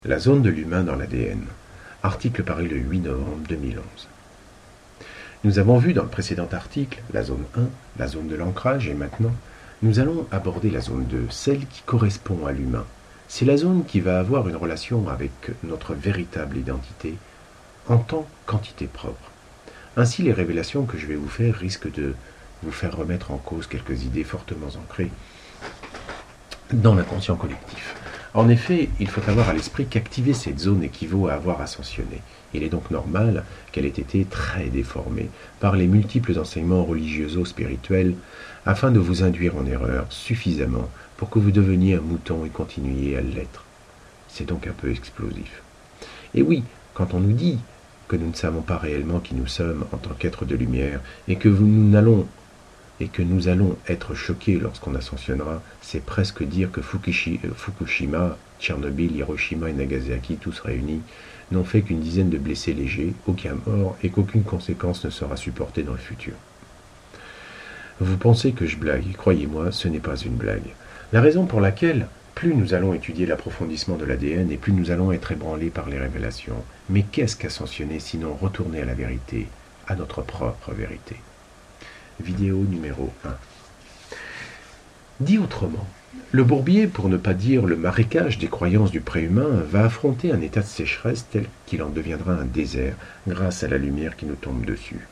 La zone de l'humain dans l'ADN. Article paru le 8 novembre 2011. Nous avons vu dans le précédent article la zone 1, la zone de l'ancrage, et maintenant, nous allons aborder la zone 2, celle qui correspond à l'humain. C'est la zone qui va avoir une relation avec notre véritable identité en tant qu'entité propre. Ainsi, les révélations que je vais vous faire risquent de vous faire remettre en cause quelques idées fortement ancrées dans l'inconscient collectif. En effet, il faut avoir à l'esprit qu'activer cette zone équivaut à avoir ascensionné. Il est donc normal qu'elle ait été très déformée par les multiples enseignements religioso-spirituels afin de vous induire en erreur suffisamment pour que vous deveniez un mouton et continuiez à l'être. C'est donc un peu explosif. Et oui, quand on nous dit que nous ne savons pas réellement qui nous sommes en tant qu'êtres de lumière et que nous allons être choqués lorsqu'on ascensionnera, c'est presque dire que Fukushima, Tchernobyl, Hiroshima et Nagasaki, tous réunis, n'ont fait qu'une dizaine de blessés légers, aucun mort et qu'aucune conséquence ne sera supportée dans le futur. Vous pensez que je blague, croyez-moi, ce n'est pas une blague. La raison pour laquelle, plus nous allons étudier l'approfondissement de l'ADN et plus nous allons être ébranlés par les révélations. Mais qu'est-ce qu'ascensionner sinon retourner à la vérité, à notre propre vérité? Vidéo numéro 1. Dit autrement, le bourbier, pour ne pas dire le marécage des croyances du préhumain, va affronter un état de sécheresse tel qu'il en deviendra un désert grâce à la lumière qui nous tombe dessus.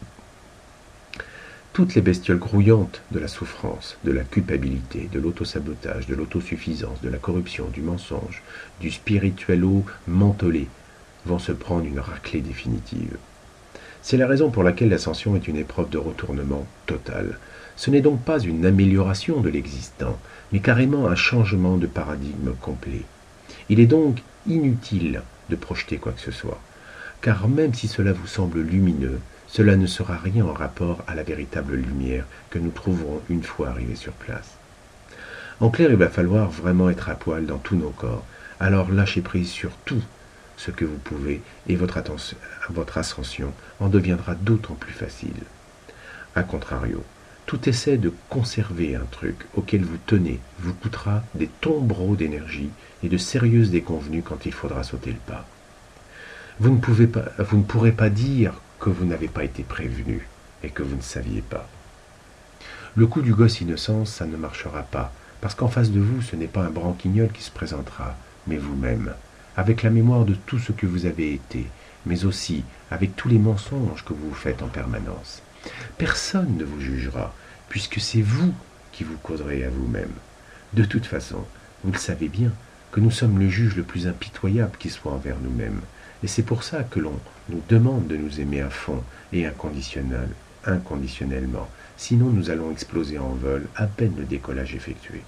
Toutes les bestioles grouillantes de la souffrance, de la culpabilité, de l'autosabotage, de l'autosuffisance, de la corruption, du mensonge, du spirituello-mentolé vont se prendre une raclée définitive. C'est la raison pour laquelle l'ascension est une épreuve de retournement total. Ce n'est donc pas une amélioration de l'existant, mais carrément un changement de paradigme complet. Il est donc inutile de projeter quoi que ce soit, car même si cela vous semble lumineux, cela ne sera rien en rapport à la véritable lumière que nous trouverons une fois arrivés sur place. En clair, il va falloir vraiment être à poil dans tous nos corps, alors lâchez prise sur tout ce que vous pouvez, et votre ascension en deviendra d'autant plus facile. A contrario, tout essai de conserver un truc auquel vous tenez vous coûtera des tombereaux d'énergie et de sérieuses déconvenues quand il faudra sauter le pas. Vous ne pourrez pas dire que vous n'avez pas été prévenu et que vous ne saviez pas. Le coup du gosse innocent, ça ne marchera pas, parce qu'en face de vous, ce n'est pas un branquignol qui se présentera, mais vous-même, avec la mémoire de tout ce que vous avez été, mais aussi avec tous les mensonges que vous vous faites en permanence. Personne ne vous jugera, puisque c'est vous qui vous causerez à vous-même. De toute façon, vous le savez bien, que nous sommes le juge le plus impitoyable qui soit envers nous-mêmes, et c'est pour ça que l'on nous demande de nous aimer à fond et inconditionnellement, sinon nous allons exploser en vol à peine le décollage effectué.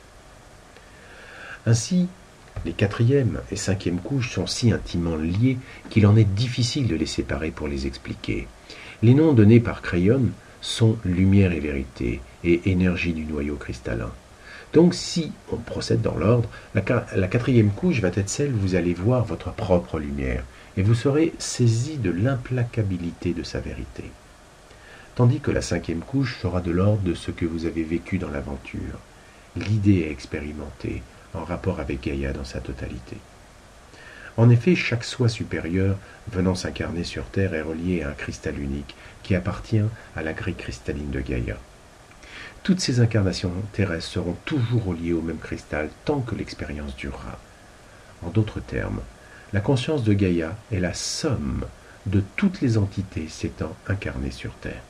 Ainsi, les quatrième et cinquième couches sont si intimement liées qu'il en est difficile de les séparer pour les expliquer. Les noms donnés par Crayon sont lumière et vérité et énergie du noyau cristallin. Donc si on procède dans l'ordre, la quatrième couche va être celle où vous allez voir votre propre lumière et vous serez saisi de l'implacabilité de sa vérité. Tandis que la cinquième couche sera de l'ordre de ce que vous avez vécu dans l'aventure, l'idée à expérimenter, en rapport avec Gaïa dans sa totalité. En effet, chaque soi supérieur venant s'incarner sur Terre est relié à un cristal unique qui appartient à la grille cristalline de Gaïa. Toutes ces incarnations terrestres seront toujours reliées au même cristal tant que l'expérience durera. En d'autres termes, la conscience de Gaïa est la somme de toutes les entités s'étant incarnées sur Terre.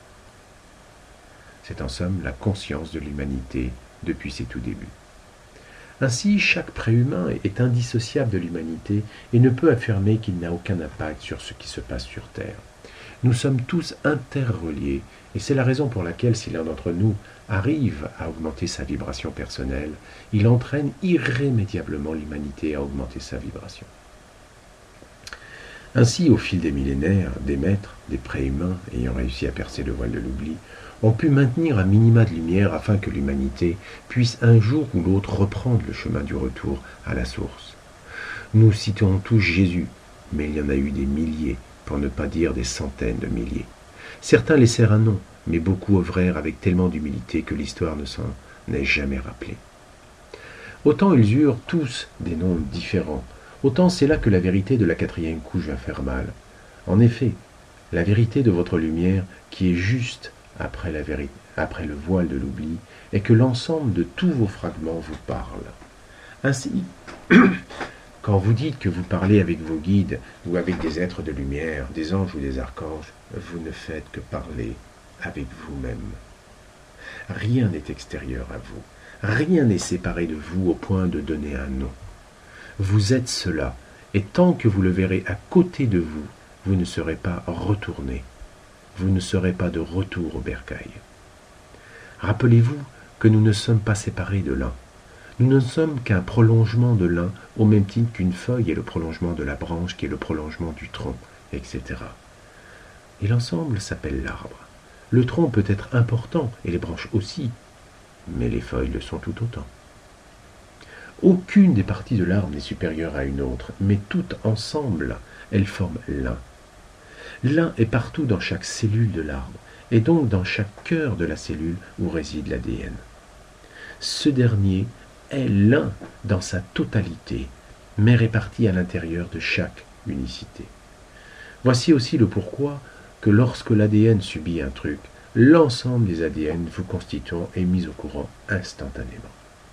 C'est en somme la conscience de l'humanité depuis ses tout débuts. Ainsi, chaque préhumain est indissociable de l'humanité et ne peut affirmer qu'il n'a aucun impact sur ce qui se passe sur Terre. Nous sommes tous interreliés et c'est la raison pour laquelle si l'un d'entre nous arrive à augmenter sa vibration personnelle, il entraîne irrémédiablement l'humanité à augmenter sa vibration. Ainsi, au fil des millénaires, des maîtres, des préhumains ayant réussi à percer le voile de l'oubli, ont pu maintenir un minima de lumière afin que l'humanité puisse un jour ou l'autre reprendre le chemin du retour à la source. Nous citons tous Jésus, mais il y en a eu des milliers, pour ne pas dire des centaines de milliers. Certains laissèrent un nom, mais beaucoup œuvrèrent avec tellement d'humilité que l'histoire ne s'en est jamais rappelée. Autant ils eurent tous des noms différents, Autant c'est là que la vérité de la quatrième couche va faire mal. En effet, la vérité de votre lumière, qui est juste après après le voile de l'oubli, est que l'ensemble de tous vos fragments vous parle. Ainsi, quand vous dites que vous parlez avec vos guides ou avec des êtres de lumière, des anges ou des archanges, vous ne faites que parler avec vous-même. Rien n'est extérieur à vous. Rien n'est séparé de vous au point de donner un nom. Vous êtes cela, et tant que vous le verrez à côté de vous, vous ne serez pas retourné. Vous ne serez pas de retour au bercail. Rappelez-vous que nous ne sommes pas séparés de l'un. Nous ne sommes qu'un prolongement de l'un, au même titre qu'une feuille est le prolongement de la branche, qui est le prolongement du tronc, etc. Et l'ensemble s'appelle l'arbre. Le tronc peut être important, et les branches aussi, mais les feuilles le sont tout autant. Aucune des parties de l'arbre n'est supérieure à une autre, mais toutes ensemble, elles forment l'un. L'un est partout dans chaque cellule de l'arbre, et donc dans chaque cœur de la cellule où réside l'ADN. Ce dernier est l'un dans sa totalité, mais réparti à l'intérieur de chaque unicité. Voici aussi le pourquoi que lorsque l'ADN subit un truc, l'ensemble des ADN vous constituant est mis au courant instantanément.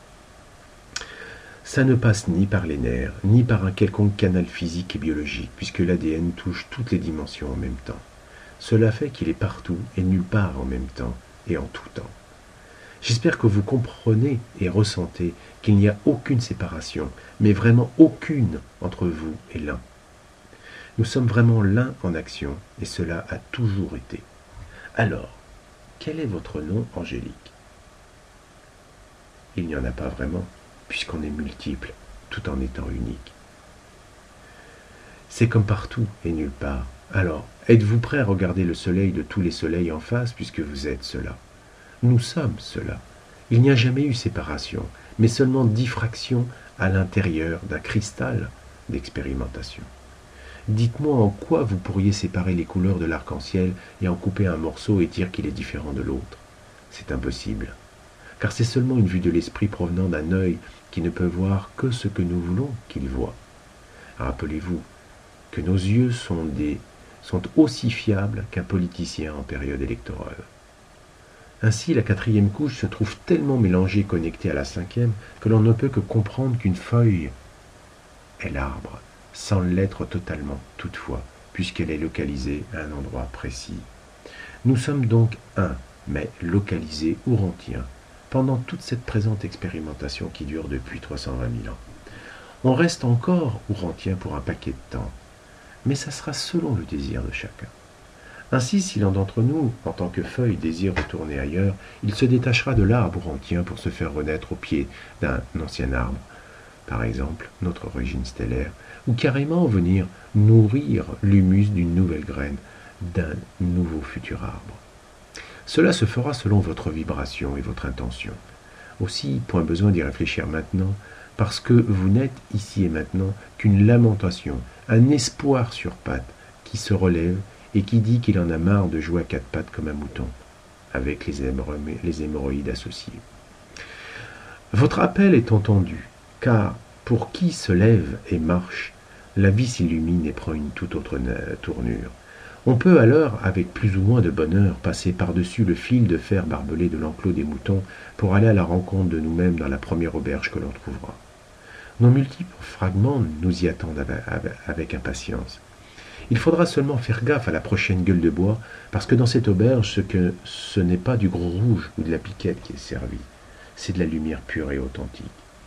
Ça ne passe ni par les nerfs, ni par un quelconque canal physique et biologique, puisque l'ADN touche toutes les dimensions en même temps. Cela fait qu'il est partout et nulle part en même temps et en tout temps. J'espère que vous comprenez et ressentez qu'il n'y a aucune séparation, mais vraiment aucune entre vous et l'un. Nous sommes vraiment l'un en action, et cela a toujours été. Alors, quel est votre nom angélique? Il n'y en a pas vraiment, puisqu'on est multiple, tout en étant unique. C'est comme partout et nulle part. Alors, êtes-vous prêt à regarder le soleil de tous les soleils en face, puisque vous êtes cela? Nous sommes cela. Il n'y a jamais eu séparation, mais seulement diffraction à l'intérieur d'un cristal d'expérimentation. Dites-moi en quoi vous pourriez séparer les couleurs de l'arc-en-ciel et en couper un morceau et dire qu'il est différent de l'autre. C'est impossible, car c'est seulement une vue de l'esprit provenant d'un œil qui ne peut voir que ce que nous voulons qu'il voie. Rappelez-vous que nos yeux sont aussi fiables qu'un politicien en période électorale. Ainsi, la quatrième couche se trouve tellement mélangée et connectée à la cinquième que l'on ne peut que comprendre qu'une feuille est l'arbre, sans l'être totalement, toutefois, puisqu'elle est localisée à un endroit précis. Nous sommes donc un, mais localisé ourantien, pendant toute cette présente expérimentation qui dure depuis 320 000 ans. On reste encore ourantien pour un paquet de temps, mais ça sera selon le désir de chacun. Ainsi, si l'un d'entre nous, en tant que feuille, désire retourner ailleurs, il se détachera de l'arbre ourantien pour se faire renaître au pied d'un ancien arbre, par exemple notre origine stellaire, ou carrément venir nourrir l'humus d'une nouvelle graine, d'un nouveau futur arbre. Cela se fera selon votre vibration et votre intention. Aussi, point besoin d'y réfléchir maintenant, parce que vous n'êtes ici et maintenant qu'une lamentation, un espoir sur pattes qui se relève et qui dit qu'il en a marre de jouer à quatre pattes comme un mouton, avec les hémorroïdes associées. Votre appel est entendu, car pour qui se lève et marche, la vie s'illumine et prend une toute autre tournure. On peut alors, avec plus ou moins de bonheur, passer par-dessus le fil de fer barbelé de l'enclos des moutons pour aller à la rencontre de nous-mêmes dans la première auberge que l'on trouvera. Nos multiples fragments nous y attendent avec impatience. Il faudra seulement faire gaffe à la prochaine gueule de bois, parce que dans cette auberge, ce n'est pas du gros rouge ou de la piquette qui est servi, c'est de la lumière pure et authentique.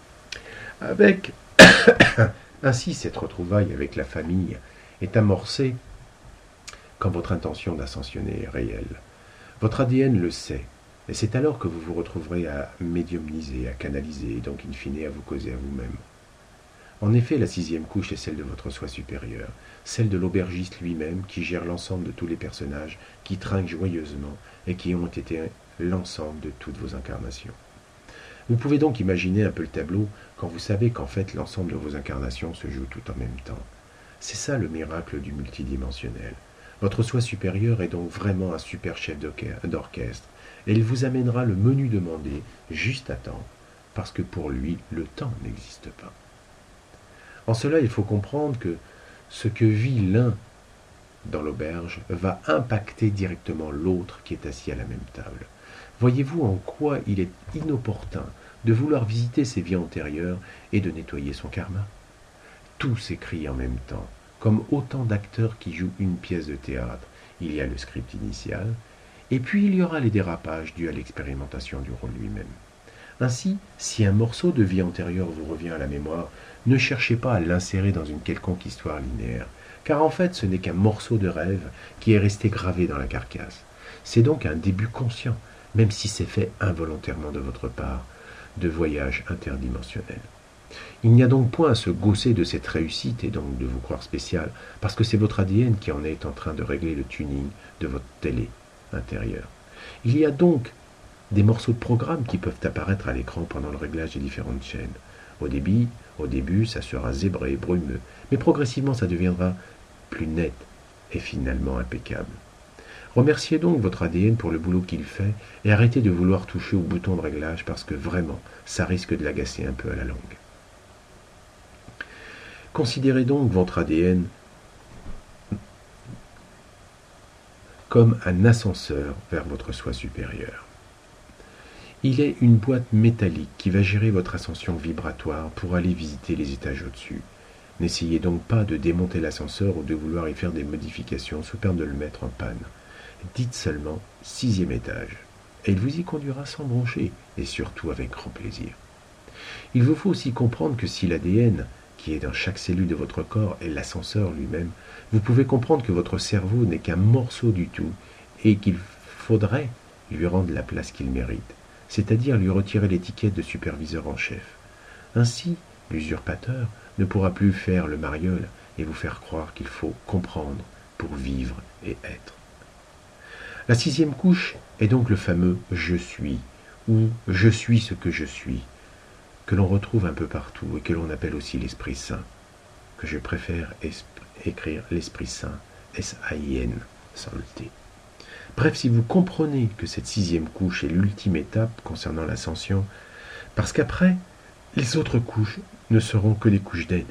Ainsi, cette retrouvaille avec la famille est amorcée quand votre intention d'ascensionner est réelle. Votre ADN le sait, et c'est alors que vous vous retrouverez à médiumniser, à canaliser, et donc in fine à vous causer à vous-même. En effet, la sixième couche est celle de votre soi supérieur, celle de l'aubergiste lui-même qui gère l'ensemble de tous les personnages qui trinquent joyeusement et qui ont été l'ensemble de toutes vos incarnations. Vous pouvez donc imaginer un peu le tableau quand vous savez qu'en fait l'ensemble de vos incarnations se joue tout en même temps. C'est ça le miracle du multidimensionnel. Votre soi supérieur est donc vraiment un super chef d'orchestre et il vous amènera le menu demandé juste à temps parce que pour lui le temps n'existe pas. En cela, il faut comprendre que ce que vit l'un dans l'auberge va impacter directement l'autre qui est assis à la même table. Voyez-vous en quoi il est inopportun de vouloir visiter ses vies antérieures et de nettoyer son karma? Tout s'écrit en même temps, comme autant d'acteurs qui jouent une pièce de théâtre. Il y a le script initial, et puis il y aura les dérapages dus à l'expérimentation du rôle lui-même. Ainsi, si un morceau de vie antérieure vous revient à la mémoire, ne cherchez pas à l'insérer dans une quelconque histoire linéaire, car en fait ce n'est qu'un morceau de rêve qui est resté gravé dans la carcasse. C'est donc un début conscient, même si c'est fait involontairement de votre part, de voyage interdimensionnel. Il n'y a donc point à se gausser de cette réussite et donc de vous croire spécial, parce que c'est votre ADN qui en est en train de régler le tuning de votre télé intérieure. Il y a donc des morceaux de programme qui peuvent apparaître à l'écran pendant le réglage des différentes chaînes. Au début, ça sera zébré, brumeux, mais progressivement ça deviendra plus net et finalement impeccable. Remerciez donc votre ADN pour le boulot qu'il fait et arrêtez de vouloir toucher au bouton de réglage parce que vraiment, ça risque de l'agacer un peu à la longue. Considérez donc votre ADN comme un ascenseur vers votre soi supérieur. Il est une boîte métallique qui va gérer votre ascension vibratoire pour aller visiter les étages au-dessus. N'essayez donc pas de démonter l'ascenseur ou de vouloir y faire des modifications sous peine de le mettre en panne. Dites seulement 6e étage, et il vous y conduira sans broncher, et surtout avec grand plaisir. Il vous faut aussi comprendre que si l'ADN, qui est dans chaque cellule de votre corps, est l'ascenseur lui-même, vous pouvez comprendre que votre cerveau n'est qu'un morceau du tout, et qu'il faudrait lui rendre la place qu'il mérite, c'est-à-dire lui retirer l'étiquette de superviseur en chef. Ainsi, l'usurpateur ne pourra plus faire le mariole et vous faire croire qu'il faut comprendre pour vivre et être. La 6e couche est donc le fameux « je suis » ou « je suis ce que je suis », que l'on retrouve un peu partout et que l'on appelle aussi l'Esprit Saint, que je préfère écrire l'Esprit Saint, S-A-I-N, sans le T. Bref, si vous comprenez que cette 6e couche est l'ultime étape concernant l'ascension, parce qu'après, les autres couches ne seront que des couches d'aide.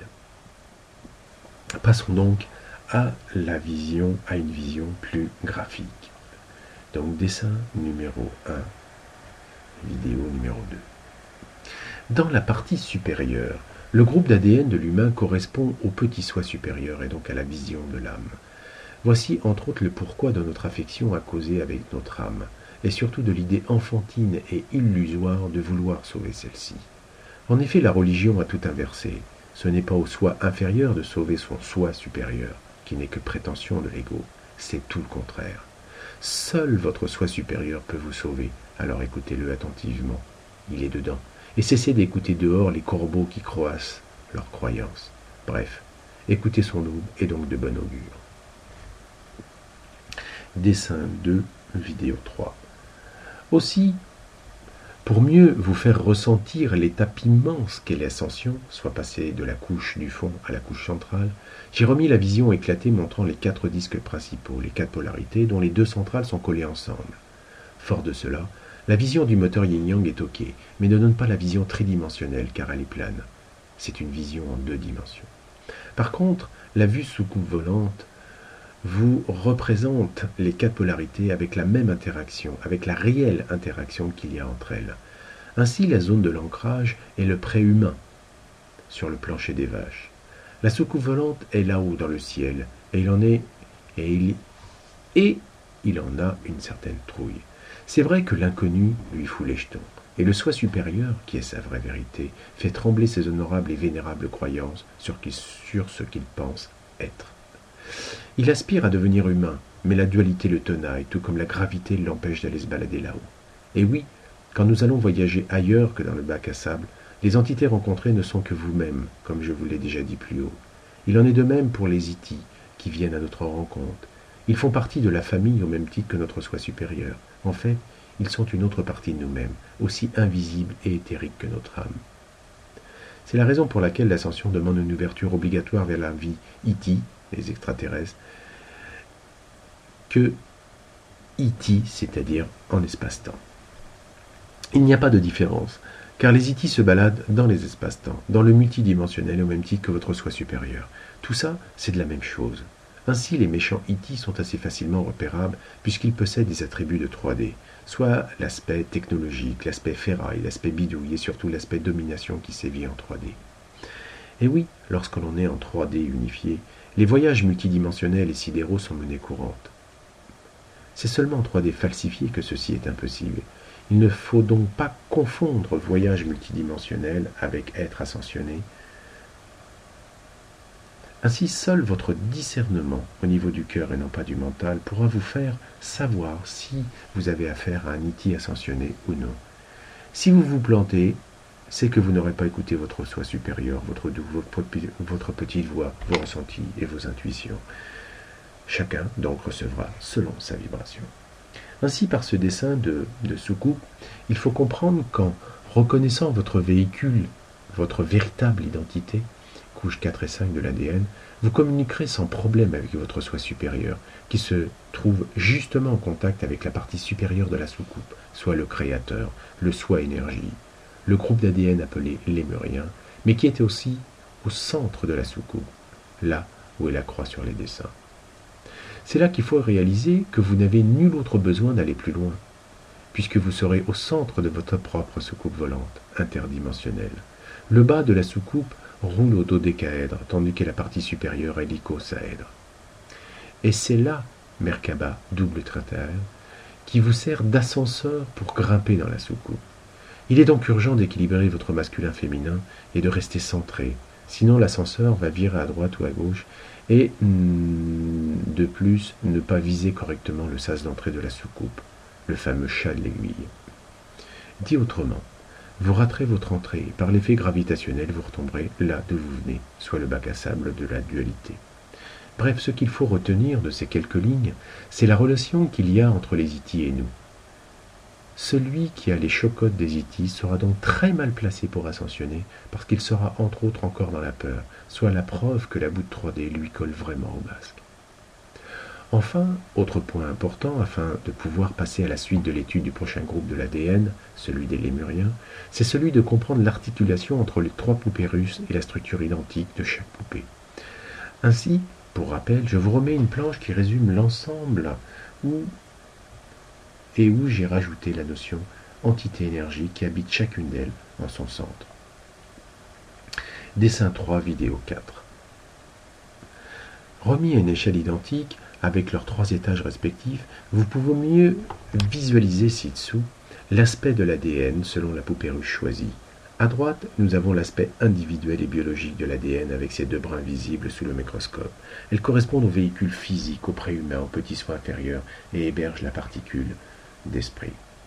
Passons donc à une vision plus graphique. Donc dessin numéro 1, vidéo numéro 2. Dans la partie supérieure, le groupe d'ADN de l'humain correspond au petit soi supérieur et donc à la vision de l'âme. Voici entre autres le pourquoi de notre affection à causer avec notre âme, et surtout de l'idée enfantine et illusoire de vouloir sauver celle-ci. En effet, la religion a tout inversé. Ce n'est pas au soi inférieur de sauver son soi supérieur, qui n'est que prétention de l'ego. C'est tout le contraire. Seul votre soi supérieur peut vous sauver, alors écoutez-le attentivement. Il est dedans. Et cessez d'écouter dehors les corbeaux qui croassent leurs croyances. Bref, écoutez son aube et donc de bon augure. Dessin 2, vidéo 3. Aussi, pour mieux vous faire ressentir l'étape immense qu'est l'ascension, soit passer de la couche du fond à la couche centrale, j'ai remis la vision éclatée montrant les 4 disques principaux, les 4 polarités, dont les 2 centrales sont collées ensemble. Fort de cela, la vision du moteur yin-yang est ok, mais ne donne pas la vision tridimensionnelle car elle est plane. C'est une vision en 2 dimensions. Par contre, la vue sous coupe volante vous représente les 4 polarités avec la même interaction, avec la réelle interaction qu'il y a entre elles. Ainsi, la zone de l'ancrage est le préhumain sur le plancher des vaches. La soucoupe volante est là-haut dans le ciel, et il en a une certaine trouille. C'est vrai que l'inconnu lui fout les jetons, et le soi supérieur, qui est sa vraie vérité, fait trembler ses honorables et vénérables croyances sur ce qu'il pense être. Il aspire à devenir humain, mais la dualité le tenaille, tout comme la gravité l'empêche d'aller se balader là-haut. Et oui, quand nous allons voyager ailleurs que dans le bac à sable, les entités rencontrées ne sont que vous-même, comme je vous l'ai déjà dit plus haut. Il en est de même pour les itis qui viennent à notre rencontre. Ils font partie de la famille au même titre que notre soi supérieur. En fait, ils sont une autre partie de nous-mêmes, aussi invisible et éthérique que notre âme. C'est la raison pour laquelle l'ascension demande une ouverture obligatoire vers la vie iti, les extraterrestres, que iti, c'est-à-dire en espace-temps. Il n'y a pas de différence. car les itis se baladent dans les espaces-temps, dans le multidimensionnel au même titre que votre soi supérieur. Tout ça, c'est de la même chose. Ainsi, les méchants itis sont assez facilement repérables puisqu'ils possèdent des attributs de 3D, soit l'aspect technologique, l'aspect ferraille, l'aspect bidouille et surtout l'aspect domination qui sévit en 3D. Et oui, lorsque l'on est en 3D unifié, les voyages multidimensionnels et sidéraux sont monnaie courante. C'est seulement en 3D falsifié que ceci est impossible. Il ne faut donc pas confondre voyage multidimensionnel avec être ascensionné. Ainsi, seul votre discernement au niveau du cœur et non pas du mental pourra vous faire savoir si vous avez affaire à un iti ascensionné ou non. Si vous vous plantez, c'est que vous n'aurez pas écouté votre soi supérieur, votre petite voix, vos ressentis et vos intuitions. Chacun donc recevra selon sa vibration. Ainsi, par ce dessin de soucoupe, il faut comprendre qu'en reconnaissant votre véhicule, votre véritable identité, couche 4 et 5 de l'ADN, vous communiquerez sans problème avec votre soi supérieur, qui se trouve justement en contact avec la partie supérieure de la soucoupe, soit le créateur, le soi énergie, le groupe d'ADN appelé lémurien, mais qui était aussi au centre de la soucoupe, là où est la croix sur les dessins. C'est là qu'il faut réaliser que vous n'avez nul autre besoin d'aller plus loin, puisque vous serez au centre de votre propre soucoupe volante, interdimensionnelle. Le bas de la soucoupe roule au dodécaèdre, tandis que la partie supérieure est l'icosaèdre. Et c'est là, Merkaba, double trataire, qui vous sert d'ascenseur pour grimper dans la soucoupe. Il est donc urgent d'équilibrer votre masculin-féminin et de rester centré, sinon l'ascenseur va virer à droite ou à gauche, et de plus, ne pas viser correctement le sas d'entrée de la soucoupe, le fameux chat de l'aiguille. Dit autrement, vous raterez votre entrée et par l'effet gravitationnel, vous retomberez là d'où vous venez, soit le bac à sable de la dualité. Bref, ce qu'il faut retenir de ces quelques lignes, c'est la relation qu'il y a entre les itis et nous. Celui qui a les chocottes des itis sera donc très mal placé pour ascensionner, parce qu'il sera entre autres encore dans la peur, soit la preuve que la boute 3D lui colle vraiment au masque. Enfin, autre point important, afin de pouvoir passer à la suite de l'étude du prochain groupe de l'ADN, celui des lémuriens, c'est celui de comprendre l'articulation entre les 3 poupées russes et la structure identique de chaque poupée. Ainsi, pour rappel, je vous remets une planche qui résume l'ensemble où j'ai rajouté la notion entité énergie qui habite chacune d'elles en son centre. Dessin 3, vidéo 4. Remis à une échelle identique, avec leurs 3 étages respectifs, vous pouvez mieux visualiser ci-dessous l'aspect de l'ADN selon la poupée russe choisie. À droite, nous avons l'aspect individuel et biologique de l'ADN avec ses 2 brins visibles sous le microscope. Elles correspondent au véhicule physique, au préhumain, au petit soi inférieur et hébergent la particule d'esprit.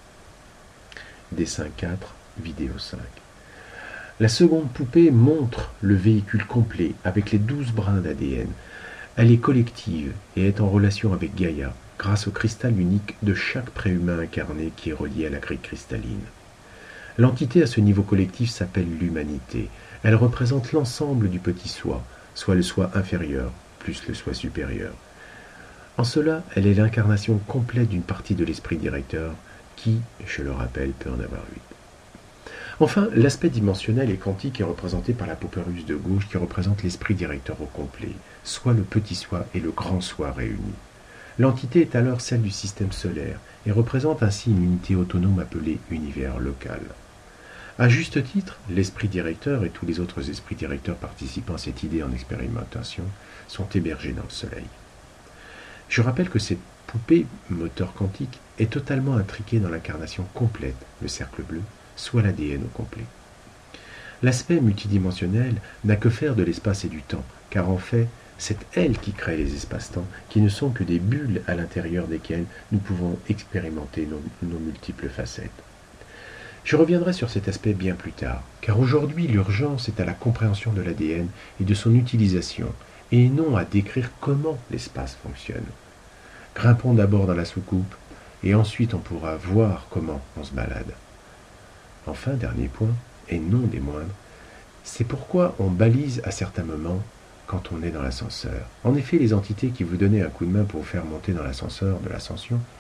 Dessin 4, vidéo 5. La seconde poupée montre le véhicule complet avec les 12 brins d'ADN. Elle est collective et est en relation avec Gaïa grâce au cristal unique de chaque préhumain incarné qui est relié à la grille cristalline. L'entité à ce niveau collectif s'appelle l'humanité. Elle représente l'ensemble du petit soi, soit le soi inférieur plus le soi supérieur. En cela, elle est l'incarnation complète d'une partie de l'esprit directeur qui, je le rappelle, peut en avoir 8. Enfin, l'aspect dimensionnel et quantique est représenté par la poupée russe de gauche qui représente l'esprit directeur au complet, soit le petit soi et le grand soi réunis. L'entité est alors celle du système solaire et représente ainsi une unité autonome appelée univers local. À juste titre, l'esprit directeur et tous les autres esprits directeurs participant à cette idée en expérimentation sont hébergés dans le soleil. Je rappelle que cette poupée moteur quantique est totalement intriquée dans l'incarnation complète, le cercle bleu, soit l'ADN au complet. L'aspect multidimensionnel n'a que faire de l'espace et du temps, car en fait, c'est elle qui crée les espaces-temps, qui ne sont que des bulles à l'intérieur desquelles nous pouvons expérimenter nos multiples facettes. Je reviendrai sur cet aspect bien plus tard, car aujourd'hui l'urgence est à la compréhension de l'ADN et de son utilisation, et non à décrire comment l'espace fonctionne. Grimpons d'abord dans la soucoupe, et ensuite on pourra voir comment on se balade. Enfin, dernier point, et non des moindres, c'est pourquoi on balise à certains moments quand on est dans l'ascenseur. En effet, les entités qui vous donnaient un coup de main pour vous faire monter dans l'ascenseur de l'ascension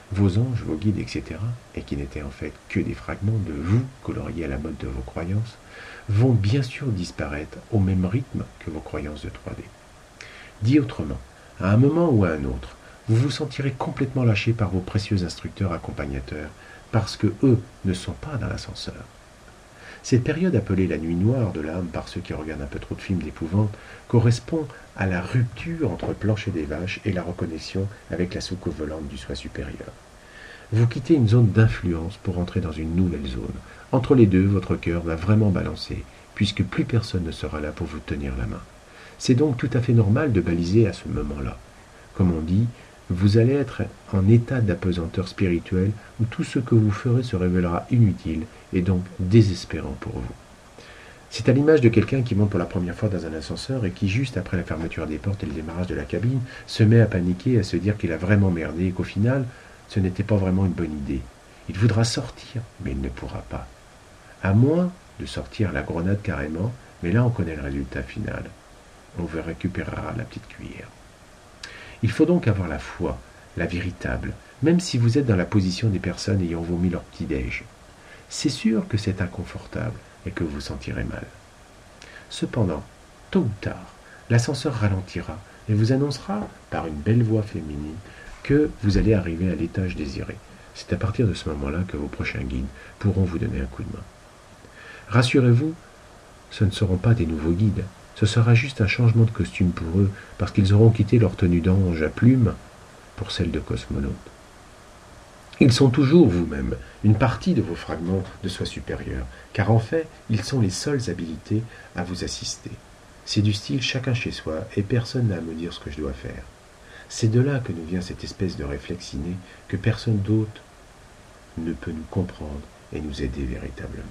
vos anges, vos guides, etc., et qui n'étaient en fait que des fragments de vous coloriés à la mode de vos croyances, vont bien sûr disparaître au même rythme que vos croyances de 3D. Dit autrement, à un moment ou à un autre, vous vous sentirez complètement lâché par vos précieux instructeurs accompagnateurs, parce que eux ne sont pas dans l'ascenseur. Cette période appelée la nuit noire de l'âme par ceux qui regardent un peu trop de films d'épouvante correspond à la rupture entre Plancher des Vaches et la reconnexion avec la soucoupe volante du soi supérieur. Vous quittez une zone d'influence pour entrer dans une nouvelle zone. Entre les deux, votre cœur va vraiment balancer, puisque plus personne ne sera là pour vous tenir la main. C'est donc tout à fait normal de baliser à ce moment-là. Comme on dit, vous allez être en état d'apesanteur spirituelle où tout ce que vous ferez se révélera inutile et donc désespérant pour vous. C'est à l'image de quelqu'un qui monte pour la première fois dans un ascenseur et qui, juste après la fermeture des portes et le démarrage de la cabine, se met à paniquer et à se dire qu'il a vraiment merdé et qu'au final, ce n'était pas vraiment une bonne idée. Il voudra sortir, mais il ne pourra pas. À moins de sortir la grenade carrément, mais là on connaît le résultat final. On vous récupérera la petite cuillère. Il faut donc avoir la foi, la véritable, même si vous êtes dans la position des personnes ayant vomi leur petit-déj. C'est sûr que c'est inconfortable et que vous vous sentirez mal. Cependant, tôt ou tard, l'ascenseur ralentira et vous annoncera, par une belle voix féminine, que vous allez arriver à l'étage désiré. C'est à partir de ce moment-là que vos prochains guides pourront vous donner un coup de main. Rassurez-vous, ce ne seront pas des nouveaux guides. Ce sera juste un changement de costume pour eux, parce qu'ils auront quitté leur tenue d'ange à plumes pour celle de cosmonaute. Ils sont toujours vous-même, une partie de vos fragments de soi supérieur, car en fait, ils sont les seuls habilités à vous assister. C'est du style chacun chez soi, et personne n'a à me dire ce que je dois faire. C'est de là que nous vient cette espèce de réflexe inné que personne d'autre ne peut nous comprendre et nous aider véritablement.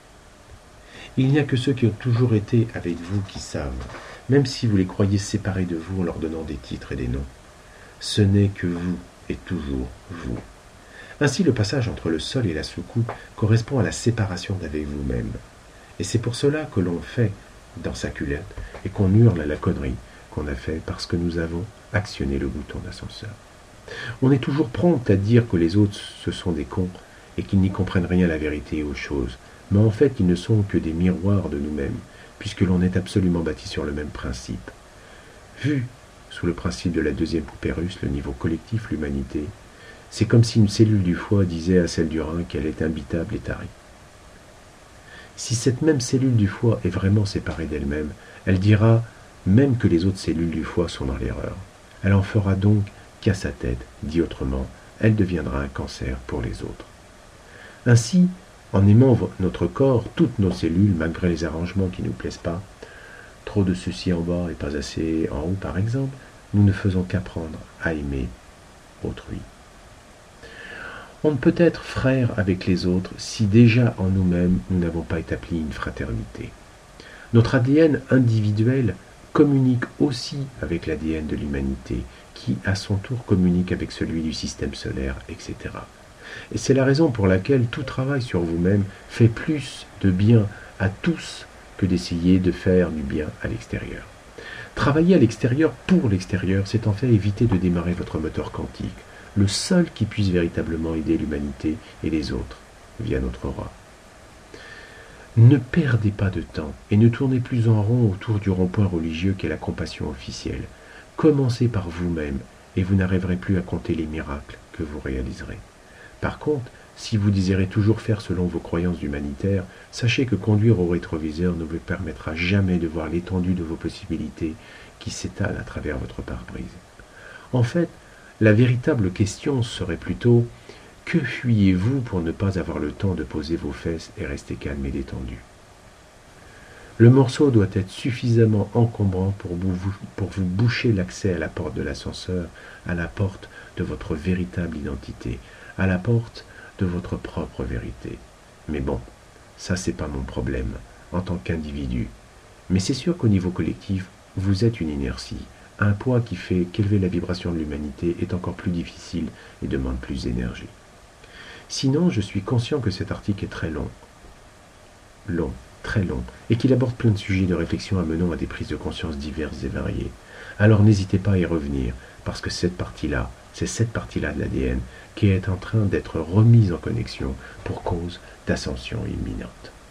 Il n'y a que ceux qui ont toujours été avec vous qui savent, même si vous les croyez séparés de vous en leur donnant des titres et des noms. Ce n'est que vous et toujours vous. Ainsi, le passage entre le sol et la soucoupe correspond à la séparation d'avec vous-même. Et c'est pour cela que l'on fait dans sa culotte et qu'on hurle à la connerie qu'on a fait parce que nous avons actionné le bouton d'ascenseur. On est toujours prompt à dire que les autres ce sont des cons et qu'ils n'y comprennent rien à la vérité et aux choses, mais en fait ils ne sont que des miroirs de nous-mêmes, puisque l'on est absolument bâti sur le même principe. Vu sous le principe de la deuxième poupée russe, le niveau collectif, l'humanité, c'est comme si une cellule du foie disait à celle du rein qu'elle est imbitable et tarie. Si cette même cellule du foie est vraiment séparée d'elle-même, elle dira même que les autres cellules du foie sont dans l'erreur. Elle en fera donc qu'à sa tête, dit autrement, elle deviendra un cancer pour les autres. Ainsi, en aimant notre corps, toutes nos cellules, malgré les arrangements qui ne nous plaisent pas, trop de ceci en bas et pas assez en haut par exemple, nous ne faisons qu'apprendre à aimer autrui. On ne peut être frère avec les autres si déjà en nous-mêmes nous n'avons pas établi une fraternité. Notre ADN individuel communique aussi avec l'ADN de l'humanité, qui à son tour communique avec celui du système solaire, etc. Et c'est la raison pour laquelle tout travail sur vous-même fait plus de bien à tous que d'essayer de faire du bien à l'extérieur. Travailler à l'extérieur pour l'extérieur, c'est en fait éviter de démarrer votre moteur quantique, le seul qui puisse véritablement aider l'humanité et les autres, via notre roi. Ne perdez pas de temps et ne tournez plus en rond autour du rond-point religieux qu'est la compassion officielle. Commencez par vous-même et vous n'arriverez plus à compter les miracles que vous réaliserez. Par contre, si vous désirez toujours faire selon vos croyances humanitaires, sachez que conduire au rétroviseur ne vous permettra jamais de voir l'étendue de vos possibilités qui s'étalent à travers votre pare-brise. En fait, la véritable question serait plutôt « Que fuyez-vous pour ne pas avoir le temps de poser vos fesses et rester calme et détendu ?» Le morceau doit être suffisamment encombrant pour vous boucher l'accès à la porte de l'ascenseur, à la porte de votre véritable identité, à la porte de votre propre vérité. Mais bon, ça c'est pas mon problème, en tant qu'individu. Mais c'est sûr qu'au niveau collectif, vous êtes une inertie, un poids qui fait qu'élever la vibration de l'humanité est encore plus difficile et demande plus d'énergie. Sinon, je suis conscient que cet article est très long, très long, et qu'il aborde plein de sujets de réflexion amenant à des prises de conscience diverses et variées. Alors n'hésitez pas à y revenir, parce que cette partie-là C'est cette partie-là de l'ADN qui est en train d'être remise en connexion pour cause d'ascension imminente.